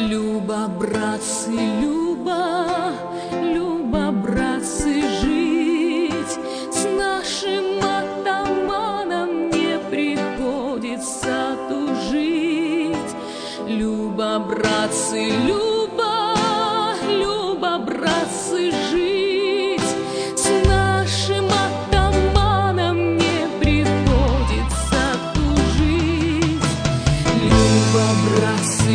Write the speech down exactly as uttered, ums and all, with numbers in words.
Люба, братцы, Люба, Люба, братцы, жить с нашим атаманом не приходится тужить. Люба, братцы, Люба, Люба, братцы, жить с нашим атаманом не приходится тужить. Люба, братцы,